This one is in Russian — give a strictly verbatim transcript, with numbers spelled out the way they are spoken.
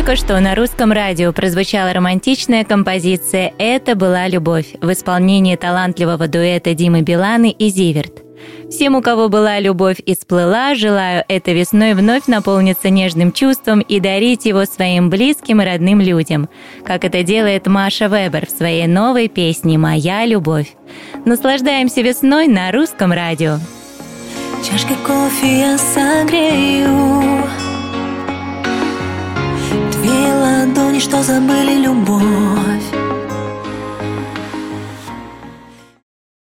Только что на Русском радио прозвучала романтичная композиция «Это была любовь» в исполнении талантливого дуэта Димы Биланы и Зиверт. Всем, у кого была любовь и сплыла, желаю этой весной вновь наполниться нежным чувством и дарить его своим близким и родным людям, как это делает Маша Вебер в своей новой песне «Моя любовь». Наслаждаемся весной на Русском радио. Чашкой кофе я согрею твои ладони, что забыли любовь.